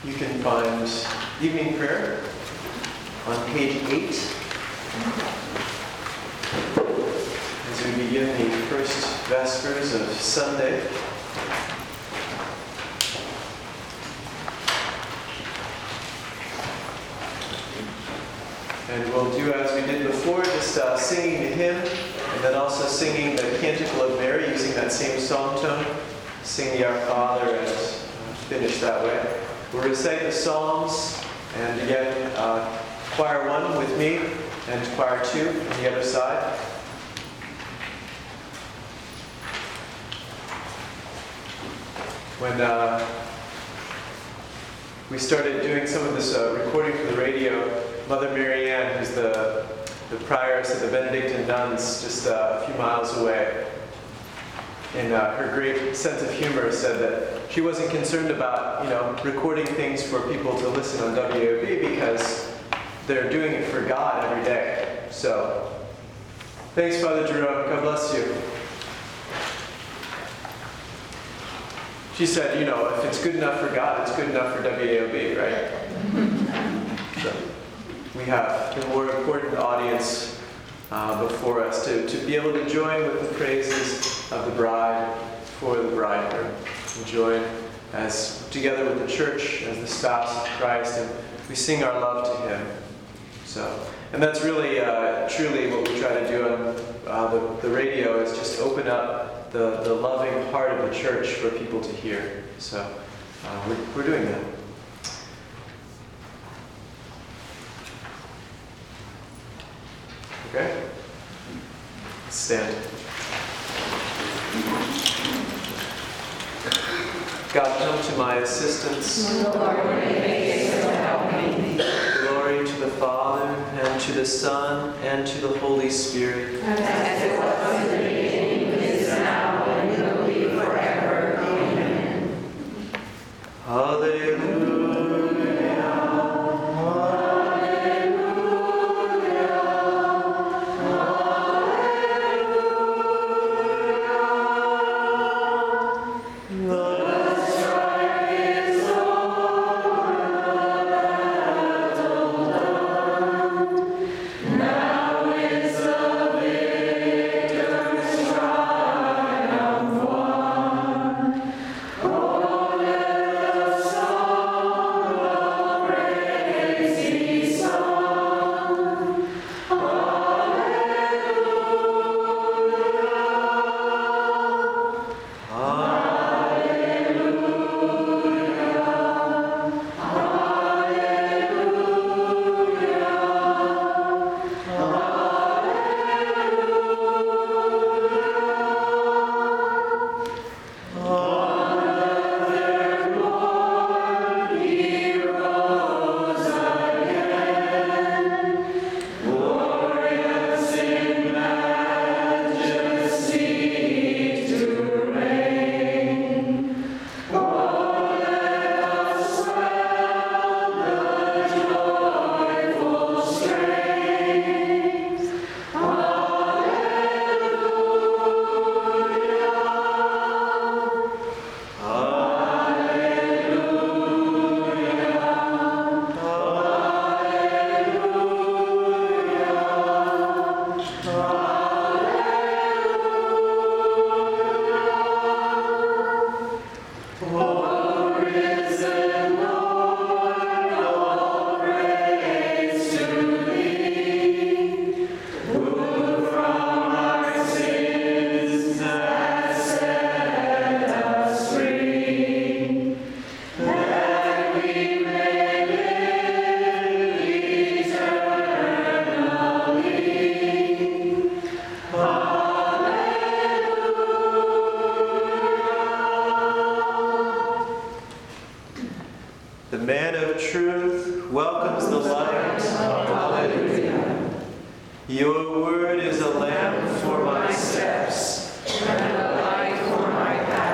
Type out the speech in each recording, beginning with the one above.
You can find evening prayer on page 8 as we begin the first Vespers of Sunday. And we'll do as we did before, just singing the hymn, and then also singing the Canticle of Mary using that same psalm tone. Sing the Our Father and finish that way. We'll recite the Psalms, and again, choir 1 with me, and choir 2 on the other side. When we started doing some of this recording for the radio, Mother Mary Ann, who's the prioress of the Benedictine nuns just a few miles away, in her great sense of humor, said that she wasn't concerned about, recording things for people to listen on WAOB because they're doing it for God every day. So, thanks, Father Jerome. God bless you. She said, if it's good enough for God, it's good enough for WAOB, right? So, we have the more important audience before us to be able to join with the praises of the bride for the bridegroom. And join as together with the church as the spouse of Christ, and we sing our love to Him. So, and that's really, truly what we try to do on the radio, is just open up the loving heart of the church for people to hear. So, we're doing that. Okay? Let's stand. God, come to my assistance. Lord, make haste to help me. Glory to the Father, and to the Son, and to the Holy Spirit. As it was in the beginning, is now, and will be forever. Amen. Hallelujah. Your word is a lamp for my steps, and a light for my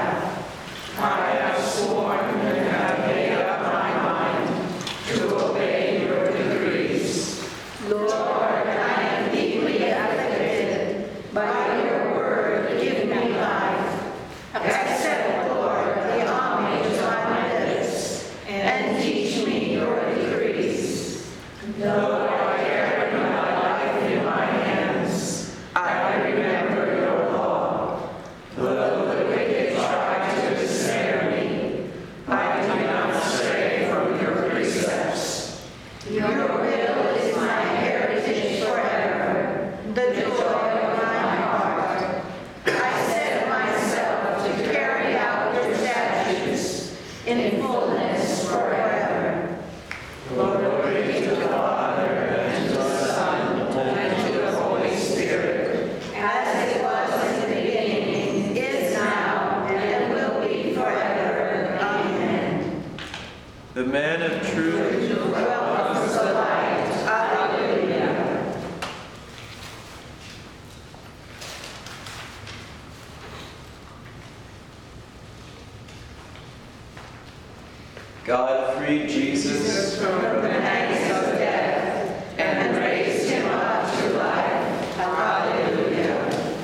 path. I have sworn and have made up my mind to obey your decrees. Lord, I am deeply afflicted. By your word, give me life. Accept, Lord, the homage of my lips, and teach God freed Jesus from the pangs of death and raised him up to life. Hallelujah.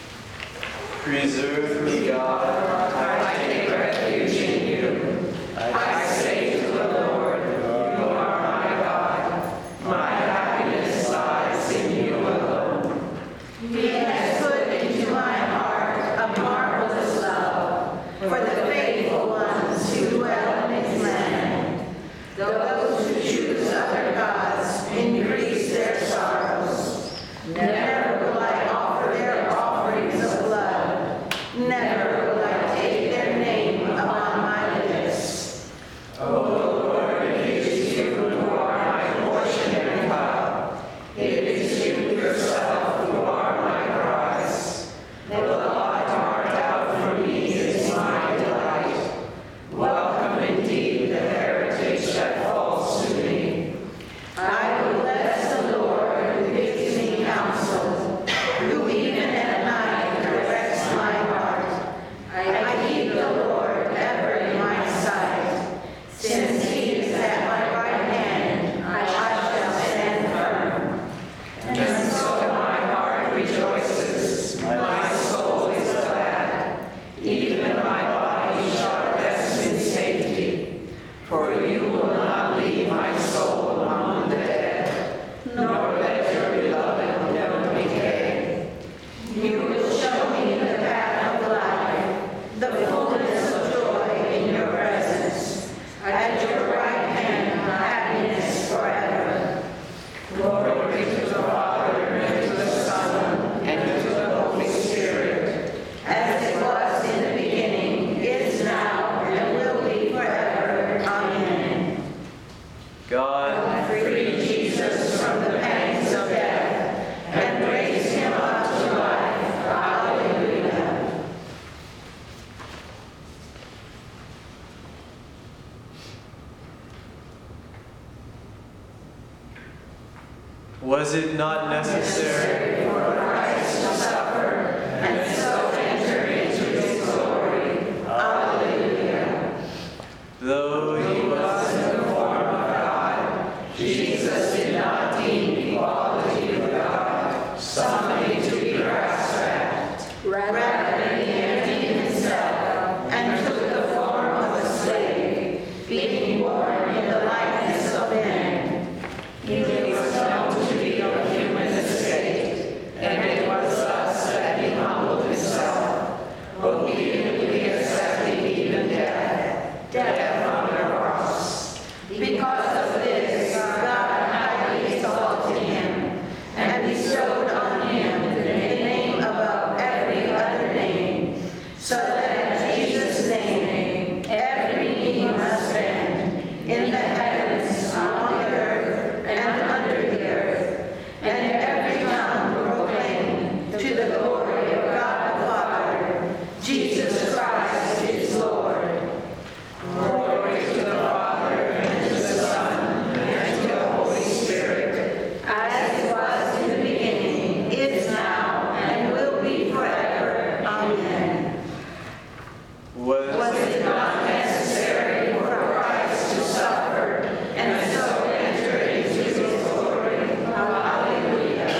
Preserve me, God. I take refuge in you. I say to the Lord, you are my God. My happiness lies in you alone. He has put into my heart a marvelous love for the faithful ones who dwell in his land. Those who choose other gods increase their sorrows. Never will I offer their offerings of blood. Never will I take their name upon my lips. O Lord, it is you who are my portion and cup. It is you yourself who are my prize. The lot marked out for me is my delight. Welcome indeed the heritage that falls to me. I will bless the Lord who gives me counsel, who even at night directs my heart. I keep the Lord ever in my sight. Since he is at my right hand, I shall stand firm. And so my heart rejoices, my soul is glad. Even my body shall rest in safety. For you will not leave my soul among the dead, nor let your beloved know decay. You will show me the path of life, the fullness of joy in your presence. At your right hand, happiness forever. Glory to the Father, and to the Son, and to the Holy Spirit, as it was in the beginning, is now, and will be forever. Amen. God Freed Jesus from the pangs of death, and raised him up to life. Hallelujah. Was it not necessary For Christ to suffer, and so enter into his glory. Hallelujah. though he was In the form of God, Jesus did not deem equality with God something to be grasped at. Rather, he emptied himself and took the form of a slave, being born in the likeness of men. He was known to be of human estate, and it was thus that he humbled himself, obediently accepting even death on the cross. Because of this, God highly exalted him, and bestowed on him the name above every other name, so that at Jesus' name every knee must bend, in the heavens, on the earth, and under the earth, and every tongue proclaim to the glory of God the Father, Jesus Christ is Lord. Glory to the Father, and to the Son, and to the Holy Spirit, as it was in the beginning, is now, and will be forever. Amen. Was it not necessary for Christ to suffer, and so enter into his glory? Hallelujah.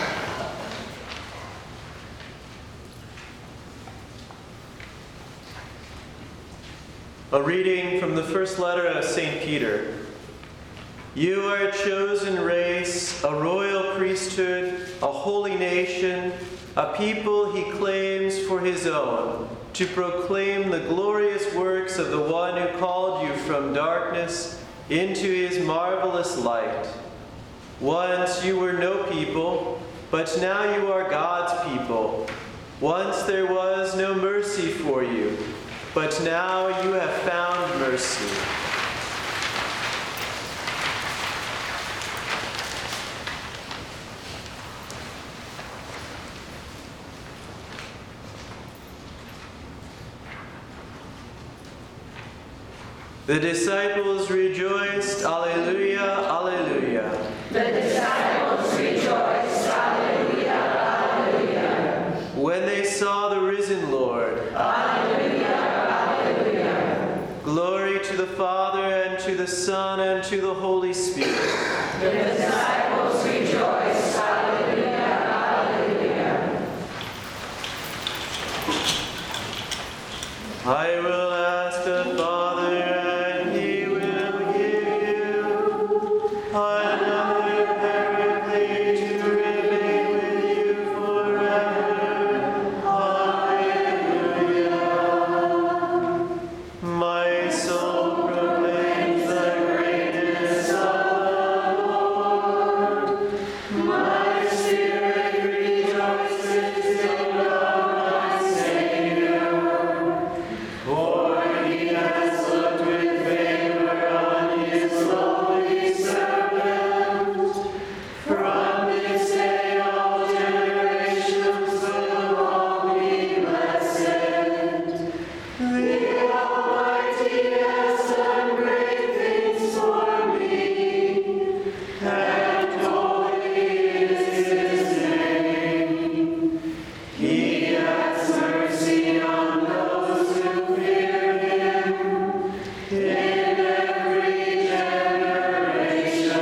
A reading from the first letter of St. Peter. You are a chosen race, a royal priesthood, a holy nation, a people he claims for his own, to proclaim the glorious works of the one who called you from darkness into his marvelous light. Once you were no people, but now you are God's people. Once there was no mercy for you, but now you have found mercy. The disciples rejoiced, Alleluia, Alleluia. The disciples rejoiced, Alleluia, Alleluia. When they saw the risen Lord, Alleluia, Alleluia. glory to the Father, the Son, and to the Holy Spirit. The disciples rejoice. Hallelujah, hallelujah. I will ask the Father, and he will give you another Paraclete to remain with you forever. Hallelujah. My soul proclaims the greatness of the Lord. My spirit rejoices in God my Savior. For he has looked with favor on his lowly servant. From this day all generations will call me blessed. The Almighty has done great things for me, and holy is his name. He has mercy on those who fear him in every generation.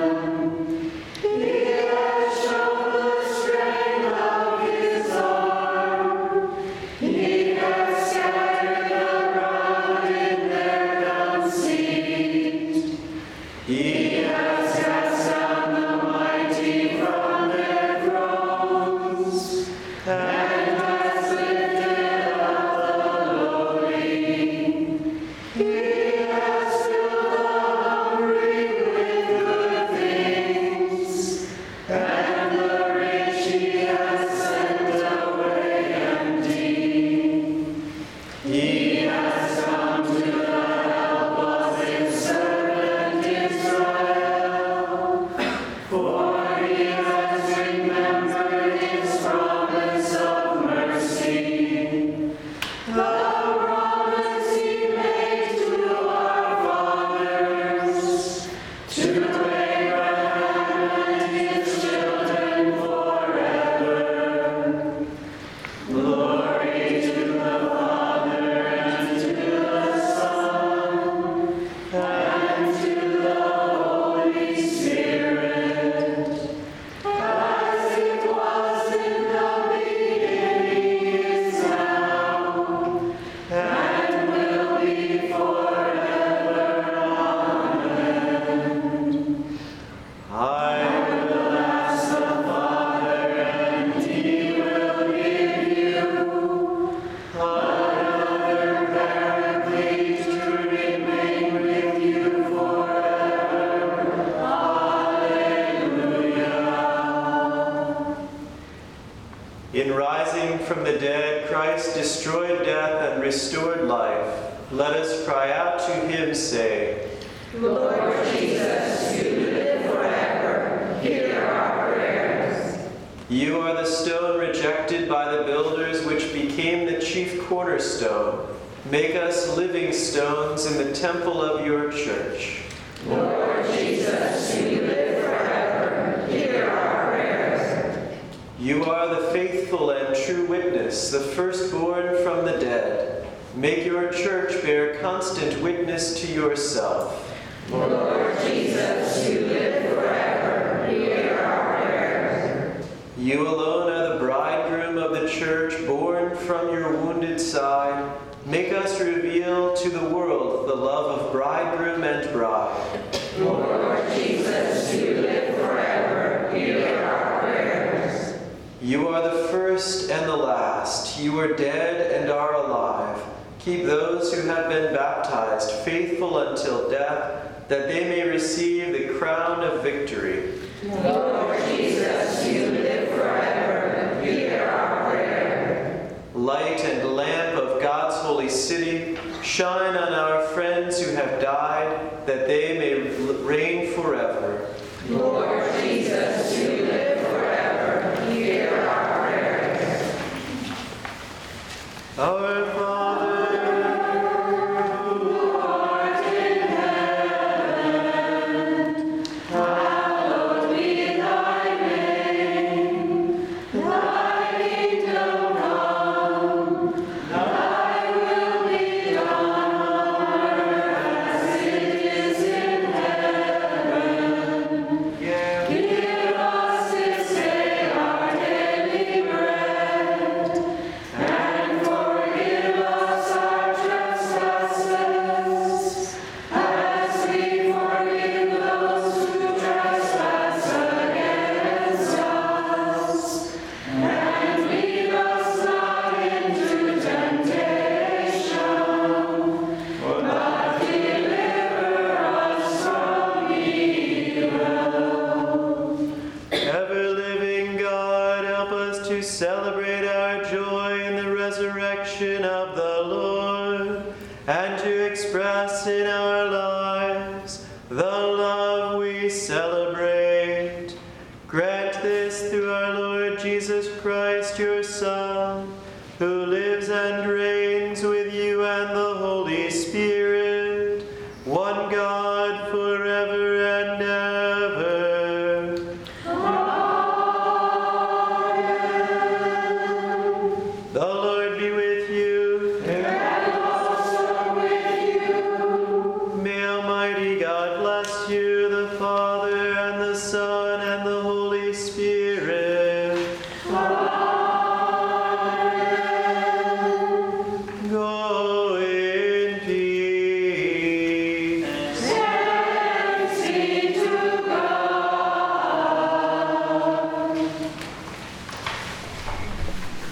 He has shown the strength of his arm. He has scattered the proud in their conceit. He has cast down the mighty from their thrones, and has lifted up the lowly. He has filled the hungry with good things, and the rich he has sent away empty. He has come to the help of his servant Israel, for he has remembered his promise of mercy, the promise he made to our fathers, to Abraham and his children forever. Glory to the Father, and to the Son, and to the Holy Spirit, as it was in the beginning, is now, and will be forever. Amen. I will ask the Father, and he will give you another Paraclete to remain with you forever. Hallelujah. In rising from the dead, Christ destroyed death and restored life. Let us cry out to him, saying, Lord Jesus, you live forever. Hear our prayers. You are the stone rejected by the builders, which became the chief cornerstone. Make us living stones in the temple of your church. Lord Jesus, you live forever. Hear our prayers. You are the faithful and true witness, the firstborn from the dead. Make your church bear constant witness to yourself. Lord Jesus, you live forever. Hear our prayers. You alone are the bridegroom of the church, born from your wounded side. Make us reveal to the world the love of bridegroom and bride. Lord Jesus, you live forever. Hear our prayers. You are the first and the last. You are dead and are alive. Keep those who have been baptized faithful until death, that they may receive the crown of victory. Lord Jesus, you live forever. Hear our prayer. Light and lamp of God's holy city, shine on our friends who have died, that they may reign forever. Lord Jesus, you live forever. Hear our prayers. Our Father, Who art in heaven, hallowed be thy name. Thy kingdom come, thy will be done on earth as it is in celebrate our joy in the resurrection of the Lord, and to express in our lives the love we celebrate. Grant this through our Lord Jesus Christ, your Son, who lives and reigns with you and the